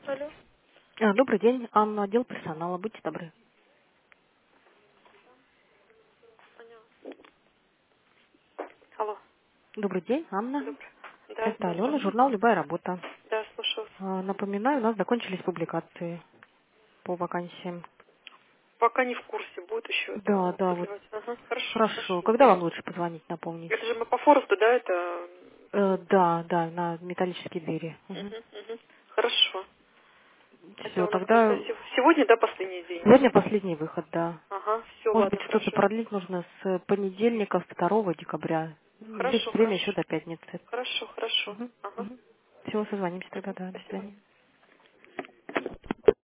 Алло. Добрый день, Анна, отдел персонала, будьте добры. Алло. Добрый день, Анна. Добрый. Да, Это да, Алена, здравствуйте. журнал «Любая работа». Да, слушаю. Напоминаю, у нас закончились публикации по вакансиям. Пока не в курсе, будет еще Да, да, вот продлевать. Ага, хорошо, хорошо. хорошо. Когда вам лучше позвонить, напомнить? Это же мы по Форесту, да, это... Да, да, на металлические двери. Мгм, мгм. Хорошо. Это Все, у нас когда... тогда Сегодня, да, последний день? сегодня последний выход, да. Ага, все, Может быть, ладно, что-то хорошо. продлить нужно с понедельника, 2 декабря. Хорошо, Есть время еще хорошо. до пятницы. Хорошо, хорошо. Ага. Все, созвонимся тогда, Мгм, да, до спасибо. свидания.